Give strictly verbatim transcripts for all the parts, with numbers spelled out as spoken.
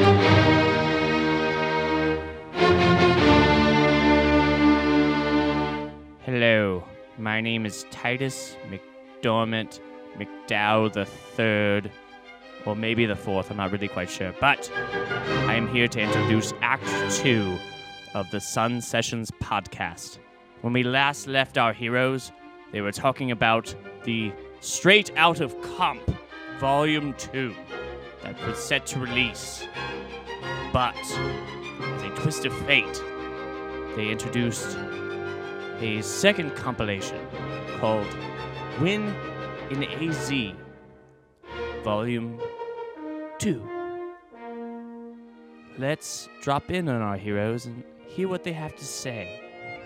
Hello, my name is Titus McDormand McDowell the Third, or maybe the Fourth, I'm not really quite sure, but I am here to introduce Act Two of the Sun Sessions podcast. When we last left our heroes, they were talking about the Straight Out of Comp Volume two that was set to release. But, as a twist of fate, they introduced a second compilation called Win in A Z Volume two. Let's drop in on our heroes and hear what they have to say.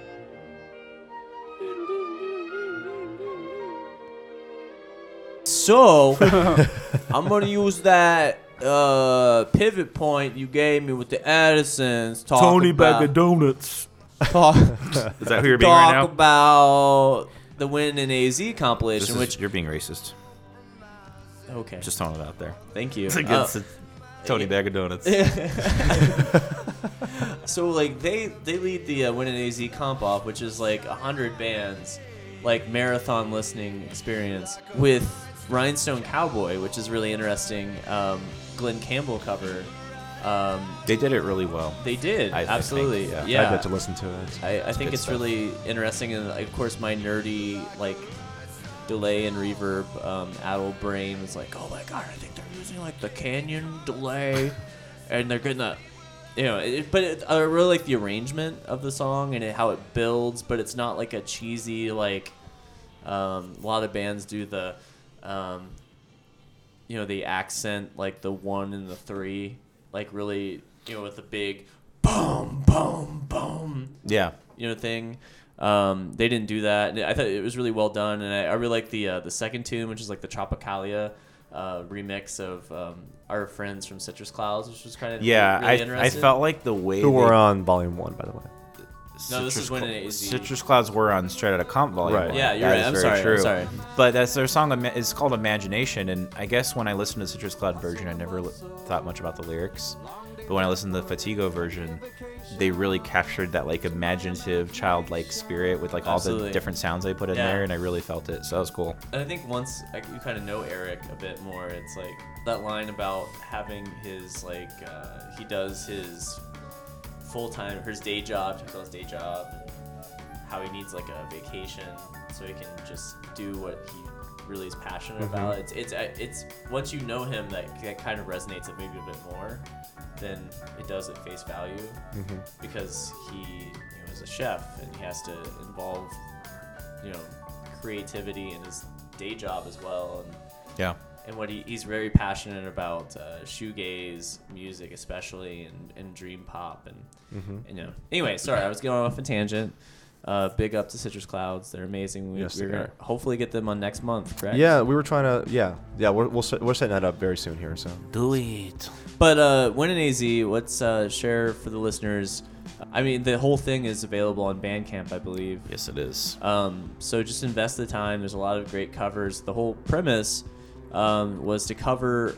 So, I'm going to use that uh, pivot point you gave me with the Addisons. Talk Tony about, Bag of Donuts. Talk, Is that who you're being talk right now? about the Win in A Z compilation, This is, which... you're being racist. Okay. Just throwing it out there. Thank you. It's against Uh, the Tony Bag of Donuts. So, like, they, they lead the uh, Win in A Z comp off, which is like one hundred bands, like, marathon listening experience, with Rhinestone Cowboy, which is really interesting. Um, Glenn Campbell cover. Um, They did it really well. they did, I- I think, absolutely. yeah. yeah. I get to listen to it. I, I It's think good it's stuff. really interesting, and of course my nerdy like delay and reverb um, addled brain was like, oh my god, I think they're using like the Canyon delay, and they're gonna, you know, it, but it, I really like the arrangement of the song and it, how it builds, but it's not like a cheesy like um, a lot of bands do the, um, you know, the accent like the one and the three, like really, you know, with the big boom boom boom. Yeah. You know, thing. Um, they didn't do that, and I thought it was really well done. And I, I really like the uh, the second tune, which is like the Tropicalia uh, remix of um, our friends from Citrus Clouds, which was kind of Yeah, really I, I interesting. felt like the way Who they- were on volume one, by the way. No, this Citrus is Win in Cl- A Z. Citrus Clouds were on Straight Outta Comp Volume Right. one. Yeah, you're That right. is I'm very sorry, I'm True. sorry. But that's their song. Ima- It's called Imagination, and I guess when I listened to the Citrus Cloud version, I never li- thought much about the lyrics. But when I listened to the Fatigo version, they really captured that like imaginative, childlike spirit with like all Absolutely. the different sounds they put in Yeah. there, and I really felt it. So that was cool. And I think once like, you kind of know Eric a bit more, it's like that line about having his like uh, he does his full time, his day job, he calls his day job, and how he needs like a vacation so he can just do what he really is passionate Mm-hmm. about. It's it's uh, it's once you know him, that that kind of resonates it maybe a bit more than it does at face value, Mm-hmm. because he you know, is a chef and he has to involve you know creativity in his day job as well, and Yeah. and what he, he's very passionate about uh, shoegaze music especially, and, and dream pop, and Mm-hmm. you know anyway, sorry, I was going off a tangent. Uh, big up to Citrus Clouds, they're amazing. We, Yes, we're they gonna are. hopefully get them on next month, correct? Yeah, we were trying to. Yeah, yeah, we're we'll, set- we're setting that up very soon here. So Do it. But uh, Win in A Z, let's uh, share for the listeners. I mean, the whole thing is available on Bandcamp, I believe. Yes, it is. Um, so just invest the time. There's a lot of great covers. The whole premise um, was to cover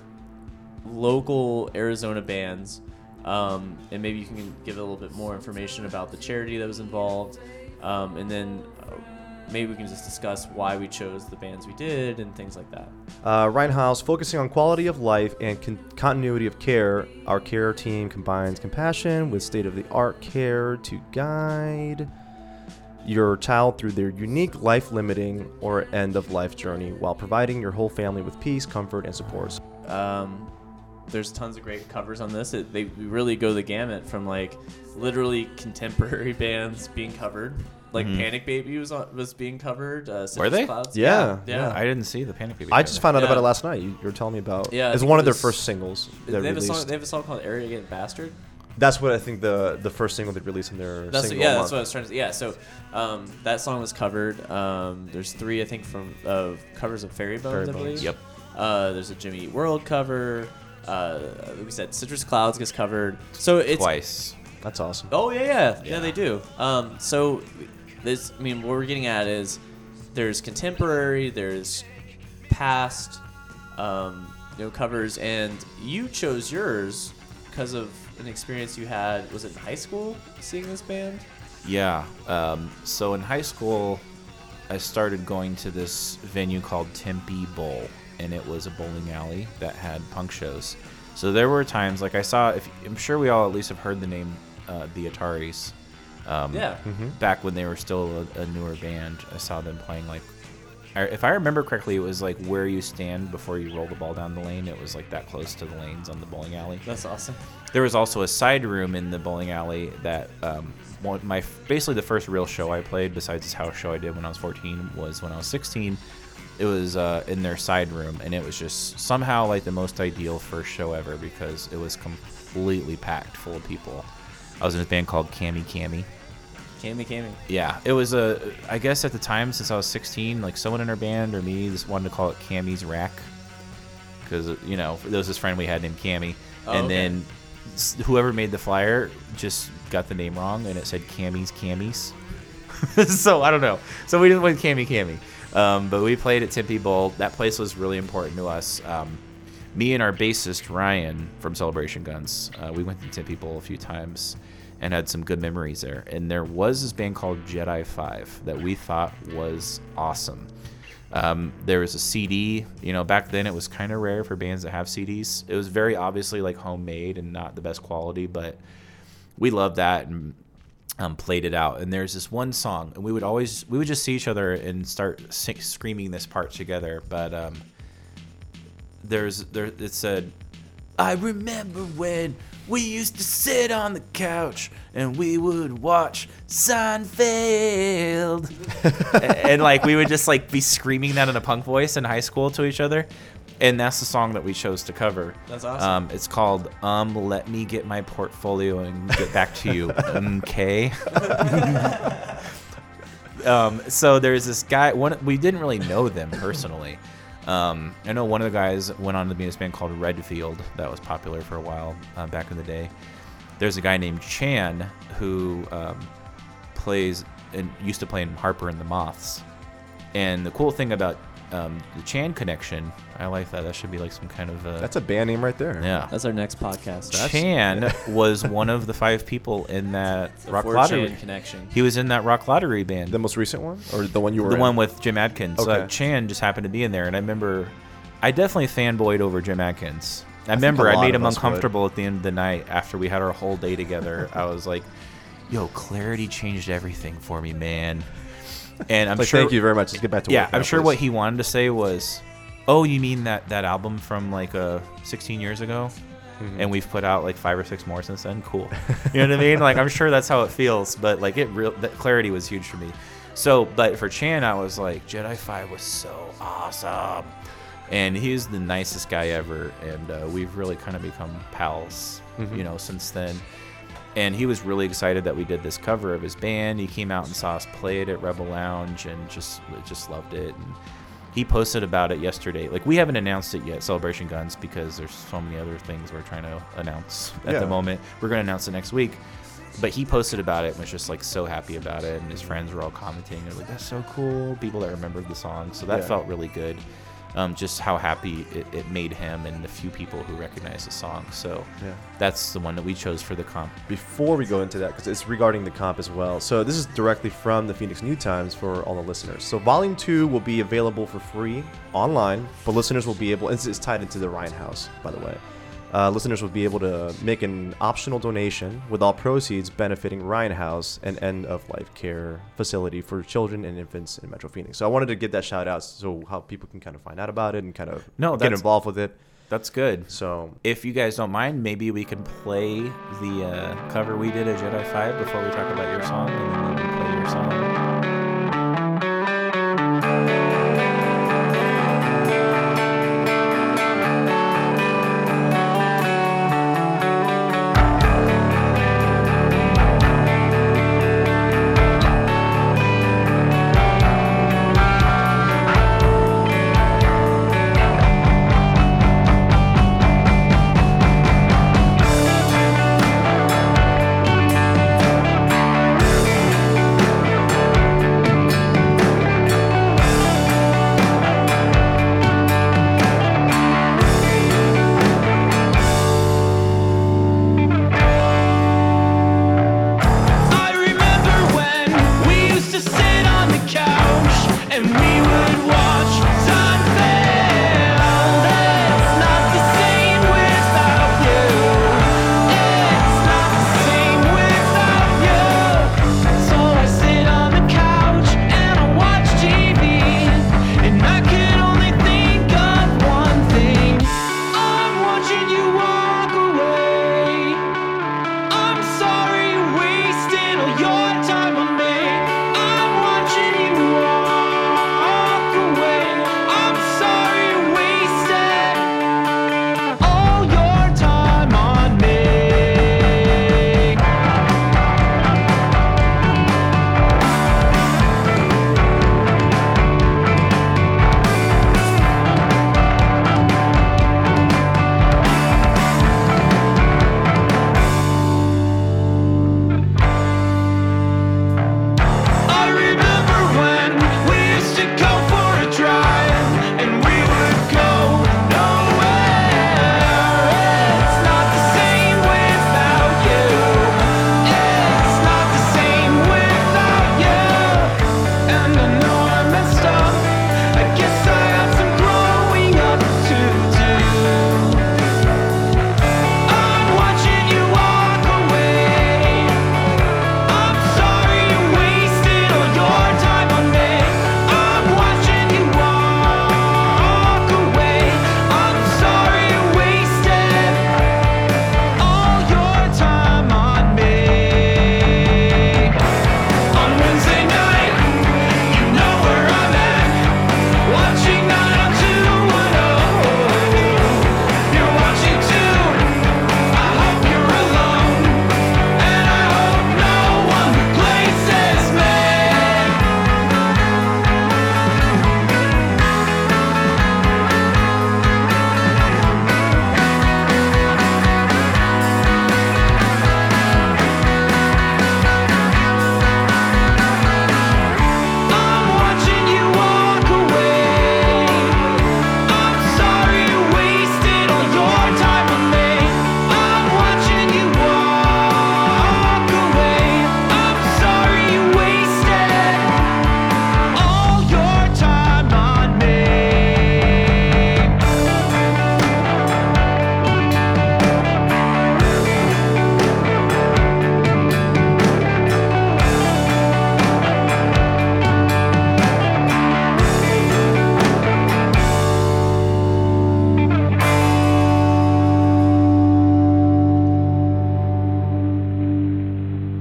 local Arizona bands, um, and maybe you can give a little bit more information about the charity that was involved, um, and then uh, maybe we can just discuss why we chose the bands we did and things like that. Uh, Rhinehouse, focusing on quality of life and con- continuity of care. Our care team combines compassion with state-of-the-art care to guide your child through their unique life-limiting or end-of-life journey while providing your whole family with peace, comfort, and support. Um, there's tons of great covers on this. It, they really go the gamut from like literally contemporary bands being covered. Like Mhm. Panic Baby was on, was being covered. Uh, Citrus Were they? Clouds. Yeah, yeah. yeah. I didn't see the Panic Baby. I just cover. found out Yeah. about it last night. You, you were telling me about. Yeah, I it's think one it of their was- first singles. They That have a song. released. They have a song called "Arrogant Bastard." That's what I think the the first single they released in their That's single yeah. month. That's what I was trying to. Yeah. So um, that song was covered. Um, there's three, I think, from uh, covers of Fairy Bones. Fairy I Bones. believe. Yep. Uh, there's a Jimmy Eat World cover. Uh, like we said, Citrus Clouds gets covered. So it's Twice. That's awesome. Oh yeah, yeah, yeah, Yeah. they do. Um, so this, I mean, what we're getting at is there's contemporary, there's past, um, you know, covers, and you chose yours because of an experience you had. Was it in high school seeing this band? Yeah. Um, so in high school, I started going to this venue called Tempe Bowl, and it was a bowling alley that had punk shows. So there were times, like I saw, if I'm sure we all at least have heard the name, uh, the Ataris. Um, Yeah. Back when they were still a, a newer band, I saw them playing like, I- if I remember correctly, it was like where you stand before you roll the ball down the lane. It was like that close to the lanes on the bowling alley. That's awesome. There was also a side room in the bowling alley that um, one, my basically the first real show I played, besides this house show I did when I was fourteen, was when I was sixteen. It was uh, in their side room, and it was just somehow like the most ideal first show ever because it was completely packed full of people. I was in a band called Cammy Cammy. Cammy Cammy. Yeah, it was a. I guess at the time, since I was sixteen, like someone in our band or me just wanted to call it Cammy's Rack, because you know there was this friend we had named Cammy, Oh, and okay. then s- whoever made the flyer just got the name wrong, and it said Cammy's Cammies. So I don't know. So we just went Cammy Cammy, um, but we played at Tempe Bowl. That place was really important to us. Um, me and our bassist Ryan from Celebration Guns, uh, we went to Tempe Bowl a few times and had some good memories there. And there was this band called Jedi Five that we thought was awesome. Um, there was a C D. You know, back then it was kind of rare for bands that have C Ds. It was very obviously like homemade and not the best quality, but we loved that and um, played it out. And there's this one song, and we would always we would just see each other and start sing, screaming this part together. But um, there's there it said, I remember when we used to sit on the couch and we would watch Seinfeld. and, and like we would just like be screaming that in a punk voice in high school to each other. And that's the song that we chose to cover. That's awesome. Um, it's called Um Let Me Get My Portfolio and Get Back to You. Okay. um, so there's this guy, one we didn't really know them personally. Um, I know one of the guys went on to be in this band called Redfield that was popular for a while uh, back in the day. There's a guy named Chan who um, plays and used to play in Harper and the Moths. And the cool thing about um, the Chan connection, I like that. That should be like some kind of a... That's a band name right there. yeah. That's our next podcast. Chan was one of the five people in that The Rock four Lottery. chan connection. He was in that Rock Lottery band. The most recent one, or the one you were The in? one with Jim Adkins. Okay. Uh, Chan just happened to be in there, and I remember, I definitely fanboyed over Jim Adkins. I, think remember a I lot made of him us would. uncomfortable at the end of the night after we had our whole day together. I was like, "Yo, Clarity changed everything for me, man." And I'm Like, sure. thank you very much. Let's get back to Yeah, work I'm now, sure please. what he wanted to say was, "Oh, you mean that that album from like uh, sixteen years ago?" Mm-hmm. And we've put out like five or six more since then. Cool. You know what I mean? Like, I'm sure that's how it feels, but like it real that Clarity was huge for me. So, but for Chan, I was like, Jedi Five was so awesome, and he's the nicest guy ever, and uh, we've really kind of become pals, Mhm. you know, since then. And he was really excited that we did this cover of his band. He came out and saw us play it at Rebel Lounge, and just just loved it. And he posted about it yesterday. Like, we haven't announced it yet, Celebration Guns, because there's so many other things we're trying to announce at Yeah. the moment. We're going to announce it next week. But he posted about it and was just, like, so happy about it. And his friends were all commenting. They're like, that's so cool. People that remembered the song. So that Yeah. felt really good. Um, just how happy it, it made him and the few people who recognized the song. So Yeah. that's the one that we chose for the comp. Before we go into that, because it's regarding the comp as well. So this is directly from the Phoenix New Times for all the listeners. So Volume two will be available for free online, but listeners will be able, it's, it's tied into the Ryan House, by the way. Uh, listeners will be able to make an optional donation with all proceeds benefiting Ryan House, an end-of-life care facility for children and infants in Metro Phoenix. So I wanted to get that shout out so how people can kind of find out about it and kind of No, get that's- involved with it. That's good. So If you guys don't mind, maybe we can play the uh, cover we did of Jedi Five before we talk about your song, and then maybe play your song.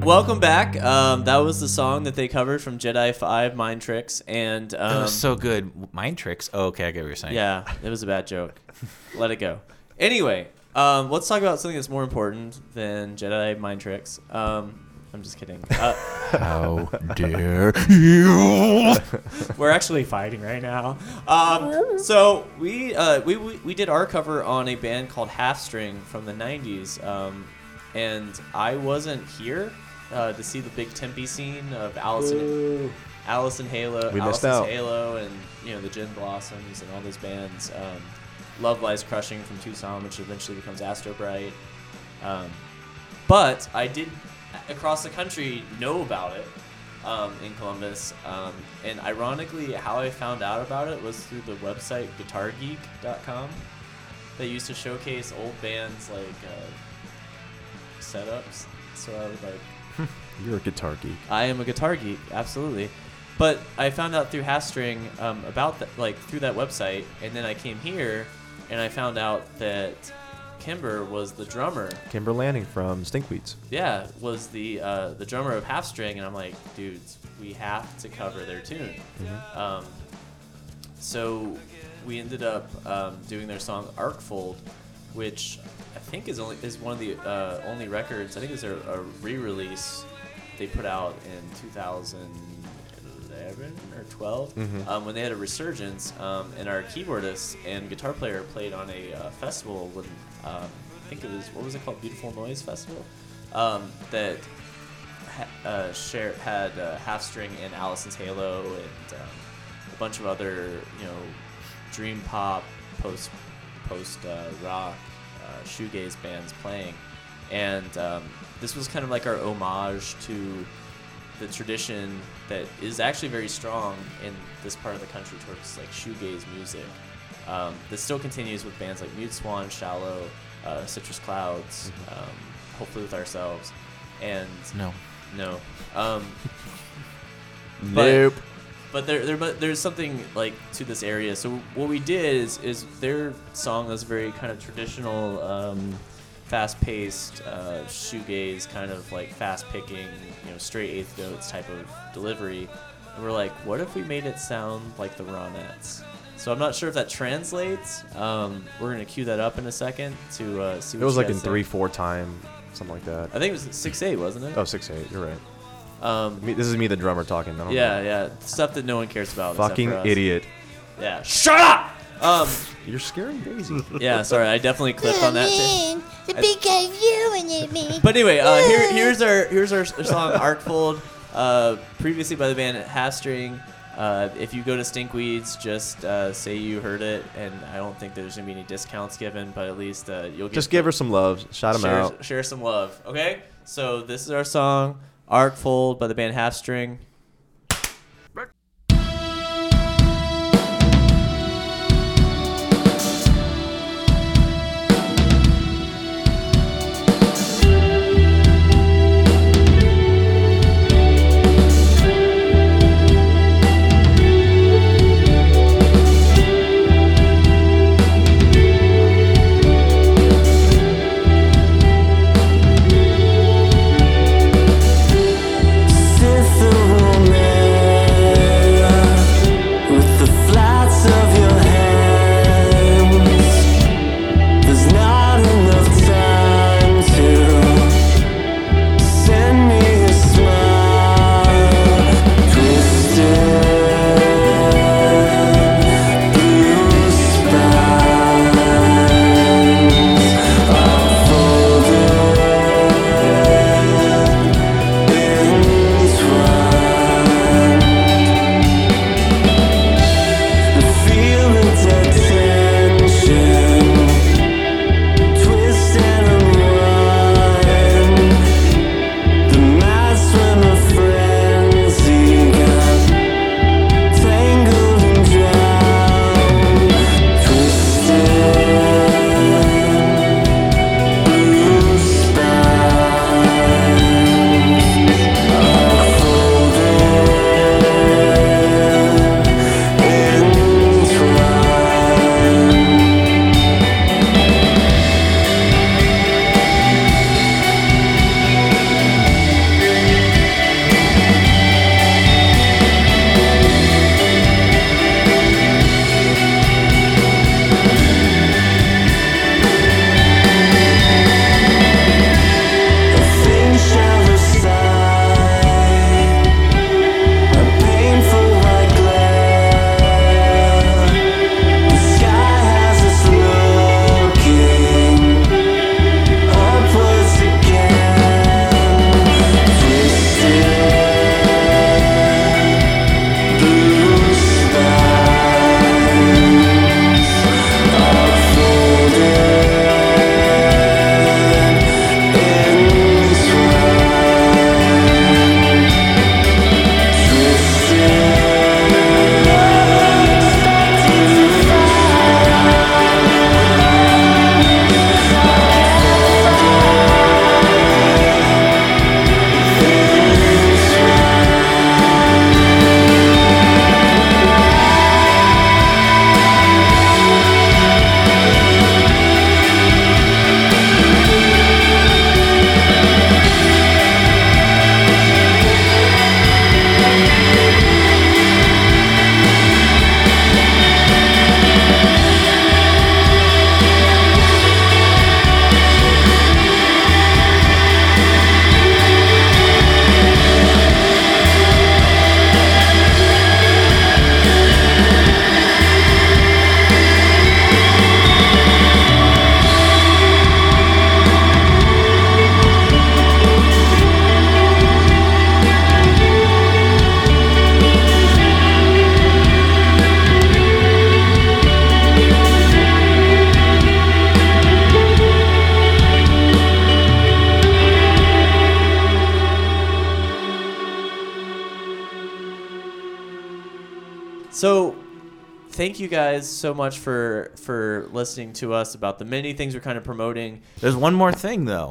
welcome back. Um, that was the song that they covered from Jedi five Mind Tricks, and um, It was so good. Mind tricks. Oh, okay, I get what you're saying. yeah, it was a bad joke. Let it go. Anyway, um, let's talk about something that's more important than Jedi Mind Tricks. Um, I'm just kidding. Uh, How dare you? we're actually fighting right now. Um, so we, uh, we we we did our cover on a band called Half String from the nineties, um, and I wasn't here uh, to see the big Tempe scene of Allison, Allison Halo, We missed Allison's out. Halo, and you know the Gin Blossoms and all those bands. Um, Love Lies Crushing from Tucson, which eventually becomes Astro Bright. Um, but I did across the country know about it um, in Columbus, um, and ironically, how I found out about it was through the website guitar geek dot com. They used to showcase old bands like uh, setups. So I was like, You're a guitar geek. I am a guitar geek, absolutely. But I found out through Half String um, about that, like through that website, and then I came here, and I found out that Kimber was the drummer. Kimber Lanning from Stinkweeds. Yeah, was the uh, the drummer of Half String, and I'm like, dudes, we have to cover their tune. Mm-hmm. Um, so we ended up um, doing their song Arkfold, which I think is only is one of the uh, only records. I think it's a, a re-release they put out in two thousand eleven or twelve Mhm. um, when they had a resurgence, um, and our keyboardist and guitar player played on a uh, festival when um, I think it was what was it called, Beautiful Noise Festival, um, that ha- uh, share, had uh, Half String and Allison's Halo and um, a bunch of other you know dream pop, post post uh, rock, uh, shoegaze bands playing, and um, this was kind of like our homage to the tradition that is actually very strong in this part of the country towards like shoegaze music. Um, this still continues with bands like Mute Swan, Shallow, uh, Citrus Clouds, um, hopefully with ourselves, and No. no, um, but, Nope. But there, there, but there's something like to this area. So what we did is, is their song was very kind of traditional, um, fast-paced, uh, shoegaze, kind of like fast-picking, you know, straight eighth notes type of delivery. And we're like, what if we made it sound like the Ronettes? So I'm not sure if that translates. Um, we're gonna cue that up in a second to uh, see. What It was you like guys in think. three four time, something like that. I think it was six eight, wasn't it? Oh, six eight. You're right. Um, Me, this is me, the drummer, talking. I don't yeah, know. yeah, stuff that no one cares about. except Fucking for us. idiot. Yeah. Shut up. Um. You're scaring Daisy. Yeah. Sorry, I definitely clipped on that. Too. The big guy ruined me. But anyway, uh, here, here's our here's our song Arkfold, uh, previously by the band Half String. Uh, if you go to Stinkweeds, just uh, say you heard it, and I don't think there's gonna be any discounts given, but at least uh, you'll get Just give her some love. Shout him share, out. share some love. Okay, so this is our song Arkfold by the band Half String. Sith the So, thank you guys so much for for listening to us about the many things we're kind of promoting. There's one more thing though.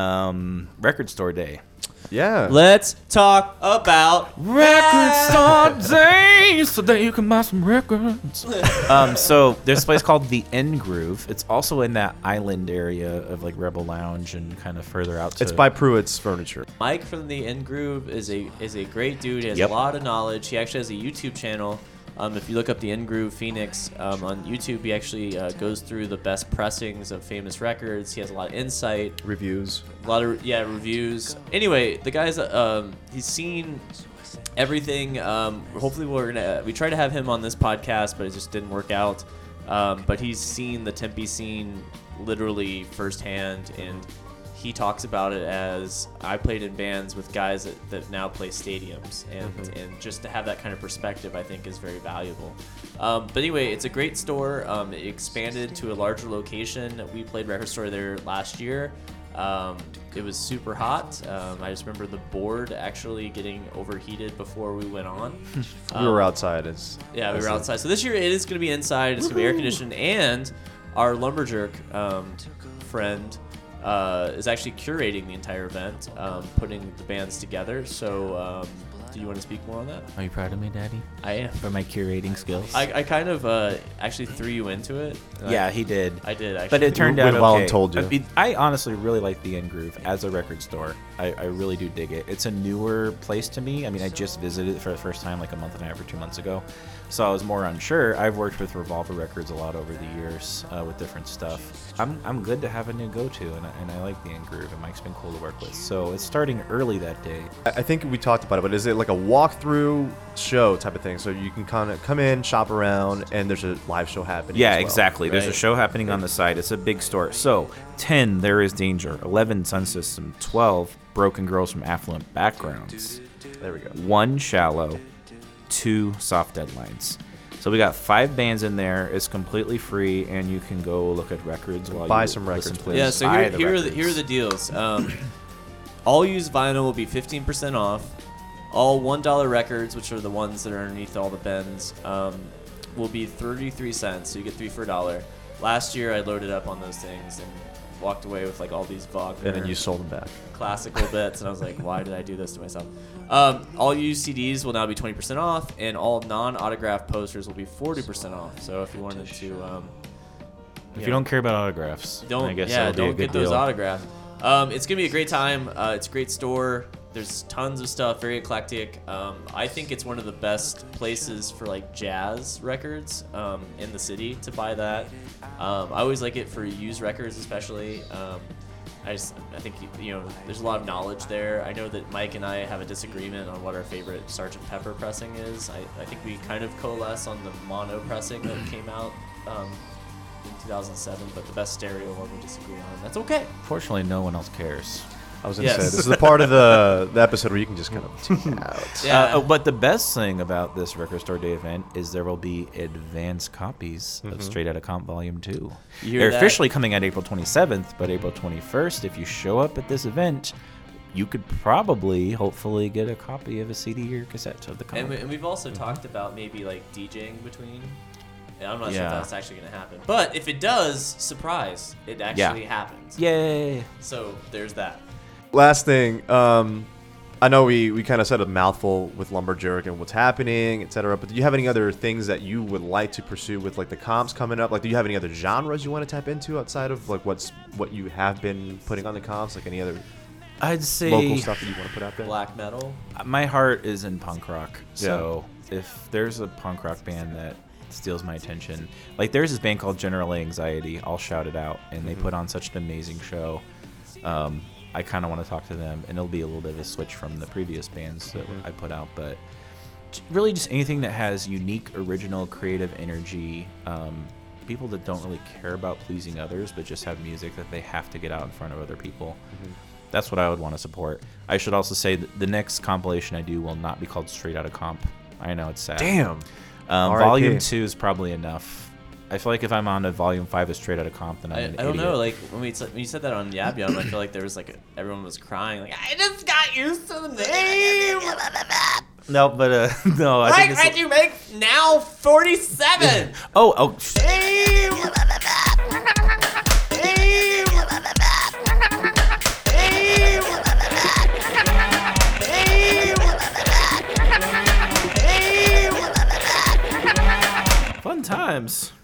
Um, Record Store Day. Yeah. Let's talk about Record Store Day, so that you can buy some records. um, so there's a place called the N Groove. It's also in that island area of like Rebel Lounge and kind of further out. To It's by Pruitt's Furniture. Mike from the N Groove is a is a great dude. He has Yep. a lot of knowledge. He actually has a YouTube channel. Um, if you look up the N Groove Phoenix um, on YouTube, he actually uh, goes through the best pressings of famous records. He has a lot of insight, Reviews. a lot of yeah reviews. Anyway, the guy's um, he's seen everything. Um, hopefully, we're gonna we tried to have him on this podcast, but it just didn't work out. Um, but he's seen the Tempe scene literally firsthand, and he talks about it as I played in bands with guys that, that now play stadiums, and Mm-hmm. and just to have that kind of perspective, I think, is very valuable. Um, but anyway, it's a great store. Um, it expanded to a larger location. We played Record Store there last year. Um, it was super hot. Um, I just remember the board actually getting overheated before we went on. We were Um, outside. As, yeah, we as were a- outside. So this year it is going to be inside. It's going to be air conditioned, and our lumberjerk um, friend uh, is actually curating the entire event, um, putting the bands together. So, um, do you want to speak more on that? Are you proud of me, Daddy, I am. for my curating skills? I, I kind of uh, actually threw you into it. yeah, he did. I did actually. But it turned We out well okay. told you. I, mean, I honestly really like the N Groove as a record store. I, I really do dig it. It's a newer place to me. I mean, I just visited it for the first time like a month and a half or two months ago, so I was more unsure. I've worked with Revolver Records a lot over the years uh, with different stuff. I'm, I'm good to have a new go-to, and I, and I like the N Groove, and Mike's been cool to work with. So it's starting early that day. I I think we talked about it, but is it like a walkthrough show type of thing? So you can kind of come in, shop around, and there's a live show happening. Yeah, as well. exactly. There's a Right. show happening on the side. It's a big store. So, ten, There Is Danger. eleven, Sun System. twelve, Broken Girls from Affluent Backgrounds. There we go. one, Shallow. two, Soft Deadlines. So we got five bands in there. It's completely free, and you can go look at records while Buy you some listen records, to please. Yeah, so buy here, the here, are the, records. here are the deals. Um, all used vinyl will be fifteen percent off. All one dollar records, which are the ones that are underneath all the bins, um, will be thirty-three cents. So you get three for a dollar. Last year, I loaded up on those things and walked away with like all these Wagner And then you sold them back. classical bits, and I was like, why did I do this to myself? Um, all used C Ds will now be twenty percent off, and all non-autographed posters will be forty percent off. So if you wanted to... Um, If you don't care about autographs, don't I guess yeah that'll be a don't good get those deal. autographed. Um, it's gonna be a great time. Uh, it's a great store. There's tons of stuff, very eclectic. Um, I think it's one of the best places for like jazz records um, in the city to buy that. Um, I always like it for used records, especially. Um, I just I think you know there's a lot of knowledge there. I know that Mike and I have a disagreement on what our favorite Sergeant Pepper pressing is. I, I think we kind of coalesce on the mono pressing that came out um, in two thousand seven, but the best stereo one we disagree on. That's okay. Fortunately, no one else cares. I was going to Yes. say, this is the part of the, the episode where you can just kind of tune out. Yeah. Uh, but the best thing about this Record Store Day event is there will be advanced copies of Straight Outta Comp Volume two. You hear They're that? officially coming out April twenty-seventh, but April twenty-first, if you show up at this event, you could probably, hopefully, get a copy of a C D or cassette of the comp. And, we, and we've also talked about maybe like DJing between. And I'm not sure if Yeah. that's actually going to happen. But if it does, surprise, it actually happens. Yay! So there's that. Last thing, um, I know we, we kind of said a mouthful with Lumberjack and what's happening, et cetera, but do you have any other things that you would like to pursue with like the comps coming up? Like, do you have any other genres you want to tap into outside of like what's what you have been putting on the comps? Like any other I'd say local stuff that you want to put out there? Black metal. my heart is in punk rock. So if there's a punk rock band that steals my attention, like there's this band called General Anxiety, I'll shout it out, and they put on such an amazing show. Um, I kind of want to talk to them, and it'll be a little bit of a switch from the previous bands that I put out, but j- really just anything that has unique, original, creative energy. Um, people that don't really care about pleasing others, but just have music that they have to get out in front of other people. That's what I would want to support. I should also say that the next compilation I do will not be called Straight Outta Comp. I know it's sad. Damn. Um, R I P. volume two is probably enough. I feel like if I'm on a volume five of Straight Outta Comp, then I'm I, an I don't idiot. know. Like when we when you said that on Yab Yum, I feel like there was like a, everyone was crying. Like I just got used to the name. No, but uh, no. I Why think can't it's, you make now forty-seven? oh, oh. sh- Fun times.